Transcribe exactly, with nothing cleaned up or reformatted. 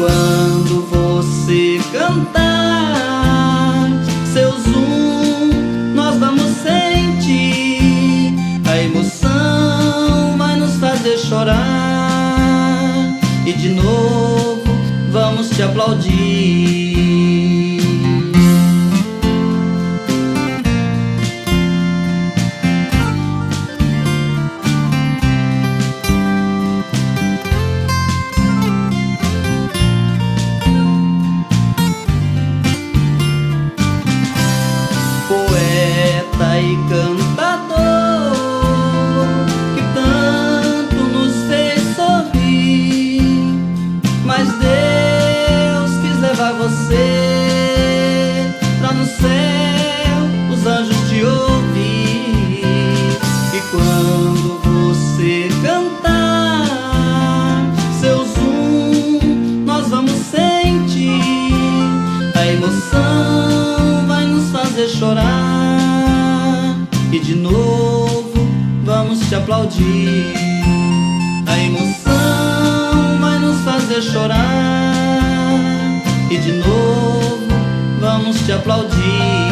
quando você cantar seu zoom, nós vamos sentir. A emoção vai nos fazer chorar e de novo vamos te aplaudir. Poeta e cantador que tanto nos fez sorrir, mas Deus quis levar você pra no céu os anjos te ouvir. E quando você cantar seu zoom, nós vamos sentir. A emoção vai nos fazer chorar e de novo vamos te aplaudir. A emoção vai nos fazer chorar e de novo vamos te aplaudir.